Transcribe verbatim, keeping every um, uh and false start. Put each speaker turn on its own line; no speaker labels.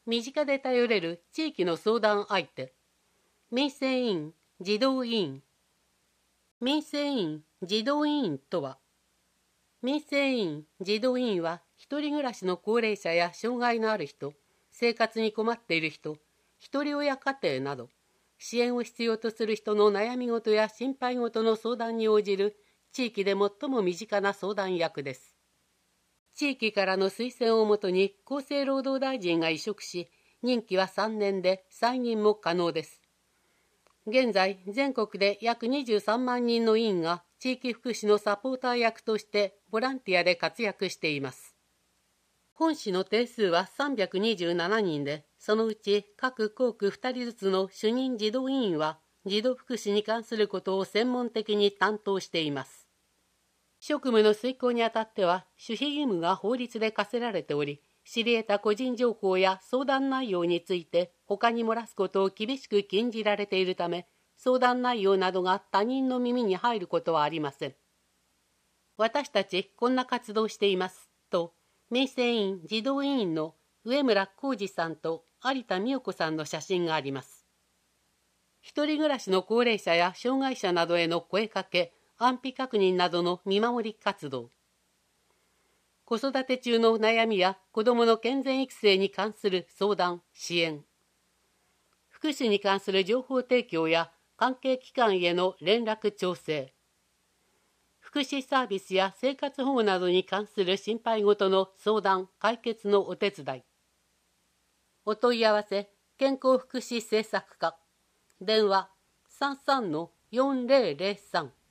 身近で頼れる地域の相談相手。民生委員、児童委員。民生委員、児童委員とは、民生委員、児童委員は、一人暮らしの高齢者や障害のある人、生活に困っている人、一人親家庭など、支援を必要とする人の悩み事や心配事の相談に応じる地域で最も身近な相談役です。地域からの推薦をもとに厚生労働大臣が委嘱し、任期はさんねんで再任も可能です。現在、全国で約にじゅうさんまんにんの委員が地域福祉のサポーター役としてボランティアで活躍しています。本市の定数はさんびゃくにじゅうななにんで、そのうち各校区ふたりずつの主任児童委員は、児童福祉に関することを専門的に担当しています。職務の遂行にあたっては、守秘義務が法律で課せられており、知り得た個人情報や相談内容について他に漏らすことを厳しく禁じられているため、相談内容などが他人の耳に入ることはありません。私たちこんな活動していますと、民生委員児童委員の上村浩二さんと有田美代子さんの写真があります。一人暮らしの高齢者や障害者などへの声かけ、安否確認などの見守り活動。子育て中の悩みや子どもの健全育成に関する相談・支援。福祉に関する情報提供や関係機関への連絡調整。福祉サービスや生活保護などに関する心配事の相談・解決のお手伝い。お問い合わせ、健康福祉政策課。電話 さんさんのよんぜろぜろさん。